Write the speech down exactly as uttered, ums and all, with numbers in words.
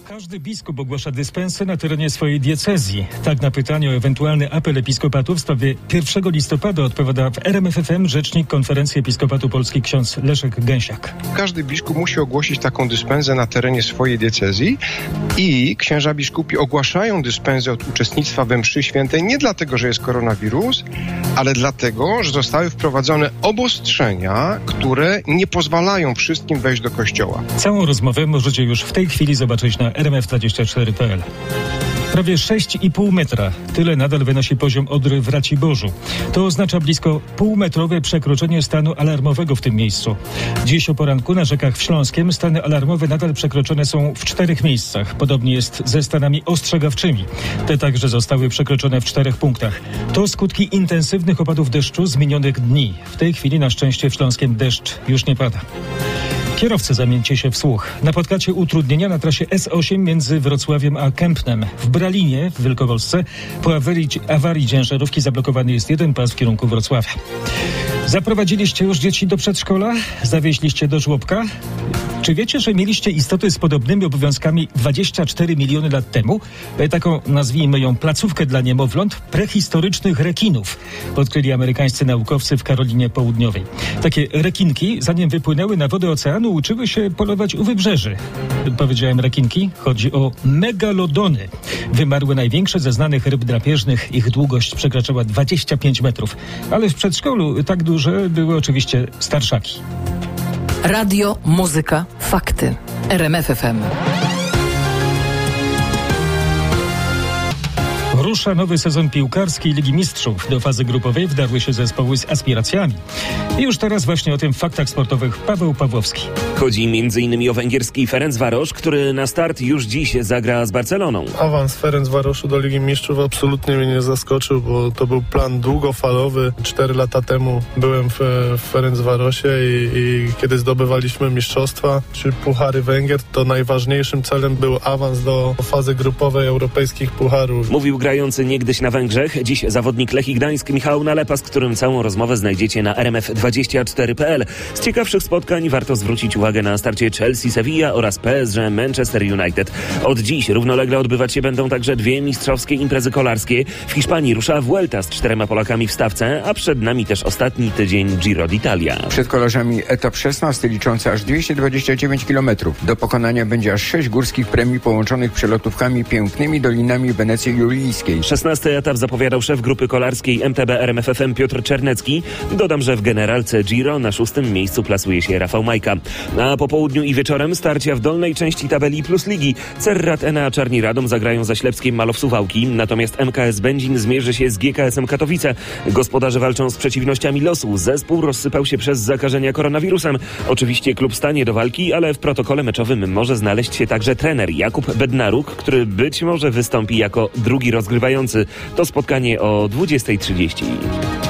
Każdy biskup ogłasza dyspensę na terenie swojej diecezji. Tak na pytanie o ewentualny apel episkopatu w sprawie pierwszego listopada odpowiada w R M F F M rzecznik Konferencji Episkopatu Polski ksiądz Leszek Gęsiak. Każdy biskup musi ogłosić taką dyspensę na terenie swojej diecezji i księża biskupi ogłaszają dyspensę od uczestnictwa we mszy świętej nie dlatego, że jest koronawirus, ale dlatego, że zostały wprowadzone obostrzenia, które nie pozwalają wszystkim wejść do kościoła. Całą rozmowę możecie już w tej chwili zobaczyć na R M F dwadzieścia cztery kropka p l. Prawie sześć i pół metra. Tyle nadal wynosi poziom Odry w Raciborzu. To oznacza blisko półmetrowe przekroczenie stanu alarmowego w tym miejscu. Dziś o poranku na rzekach w Śląskiem stany alarmowe nadal przekroczone są w czterech miejscach. Podobnie jest ze stanami ostrzegawczymi. Te także zostały przekroczone w czterech punktach. To skutki intensywnych opadów deszczu z minionych dni. W tej chwili na szczęście w Śląskiem deszcz już nie pada. Kierowcy, zamieńcie się w słuch. Napotkacie utrudnienia na trasie S osiem między Wrocławiem a Kępnem. W Bralinie w Wielkopolsce po awarii, awarii ciężarówki zablokowany jest jeden pas w kierunku Wrocławia. Zaprowadziliście już dzieci do przedszkola? Zawieźliście do żłobka? Czy wiecie, że mieliście istoty z podobnymi obowiązkami dwadzieścia cztery miliony lat temu? Taką, nazwijmy ją, placówkę dla niemowląt prehistorycznych rekinów. Odkryli amerykańscy naukowcy w Karolinie Południowej. Takie rekinki, zanim wypłynęły na wodę oceanu, uczyły się polować u wybrzeży. Powiedziałem rekinki? Chodzi o megalodony. Wymarły największe ze znanych ryb drapieżnych. Ich długość przekraczała dwadzieścia pięć metrów. Ale w przedszkolu tak duże były oczywiście starszaki. Radio, muzyka, fakty. R M F F M. Rusza nowy sezon piłkarski Ligi Mistrzów. Do fazy grupowej wdarły się zespoły z aspiracjami. I już teraz właśnie o tym w faktach sportowych Paweł Pawłowski. Chodzi między innymi o węgierski Ferencvaros, który na start już dziś zagra z Barceloną. Awans Ferencvaroszu do Ligi Mistrzów absolutnie mnie nie zaskoczył, bo to był plan długofalowy. Cztery lata temu byłem w, w Ferencvarosie i, i kiedy zdobywaliśmy mistrzostwa czy puchary Węgier, to najważniejszym celem był awans do fazy grupowej europejskich pucharów. Mówił grający niegdyś na Węgrzech, dziś zawodnik Lechii Gdańsk Michał Nalepa, z którym całą rozmowę znajdziecie na R M F dwadzieścia cztery kropka p l. Z ciekawszych spotkań warto zwrócić uwagę na starcie Chelsea Sevilla oraz P S G Manchester United. Od dziś równolegle odbywać się będą także dwie mistrzowskie imprezy kolarskie. W Hiszpanii rusza Vuelta z czterema Polakami w stawce, a przed nami też ostatni tydzień Giro d'Italia. Przed kolarzami etap szesnasty liczący aż dwieście dwadzieścia dziewięć kilometrów. Do pokonania będzie aż sześć górskich premii połączonych przelotówkami pięknymi dolinami Wenecji Julijskiej. szesnasty etap zapowiadał szef grupy kolarskiej M T B R M F F M Piotr Czernecki. Dodam, że w generalce Giro na szóstym miejscu plasuje się Rafał Majka. A po południu i wieczorem starcia w dolnej części tabeli Plus Ligi. Cerrat Enea Czarni Radom zagrają za Ślepskiem Malow Suwałki, natomiast M K S Będzin zmierzy się z G K S-em Katowice. Gospodarze walczą z przeciwnościami losu. Zespół rozsypał się przez zakażenia koronawirusem. Oczywiście klub stanie do walki, ale w protokole meczowym może znaleźć się także trener Jakub Bednaruk, który być może wystąpi jako drugi rozgrywający. To spotkanie o dwudziestej trzydzieści.